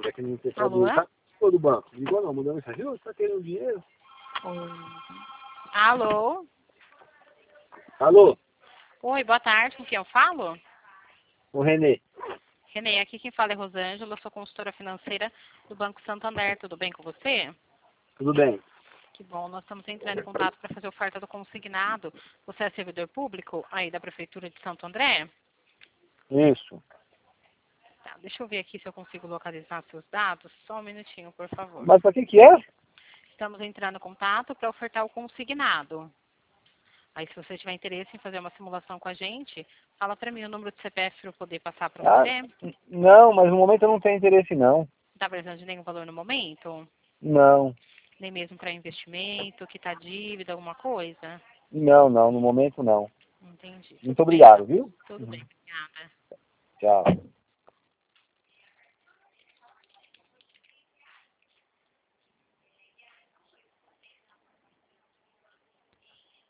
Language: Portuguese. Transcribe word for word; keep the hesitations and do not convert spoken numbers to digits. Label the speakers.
Speaker 1: já que não tem
Speaker 2: Alô?
Speaker 1: tá Pô, do banco. Ligou não, mandou mensagem, ô, você tá querendo dinheiro?
Speaker 2: Alô?
Speaker 1: Alô?
Speaker 2: Oi, boa tarde, com quem eu falo?
Speaker 1: O Renê.
Speaker 2: Renê, aqui quem fala é Rosângela, eu sou consultora financeira do Banco Santander, tudo bem com você?
Speaker 1: Tudo bem?
Speaker 2: Que bom, nós estamos entrando em contato para fazer oferta do consignado. Você é servidor público aí da Prefeitura de Santo André?
Speaker 1: Isso.
Speaker 2: Tá, deixa eu ver aqui se eu consigo localizar seus dados. Só um minutinho, por favor.
Speaker 1: Mas pra que que é?
Speaker 2: Estamos entrando em contato para ofertar o consignado. Aí, se você tiver interesse em fazer uma simulação com a gente, fala para mim o número de C P F para eu poder passar para
Speaker 1: Ah,
Speaker 2: você.
Speaker 1: n- não, mas no momento eu não tenho interesse não.
Speaker 2: Não está precisando de nenhum valor no momento?
Speaker 1: Não.
Speaker 2: Nem mesmo para investimento, quitar dívida, alguma coisa?
Speaker 1: Não, não, no momento não.
Speaker 2: Entendi.
Speaker 1: Muito
Speaker 2: Tudo bem,
Speaker 1: obrigado,
Speaker 2: então.
Speaker 1: viu?
Speaker 2: Tudo bem, obrigada.
Speaker 1: Tchau.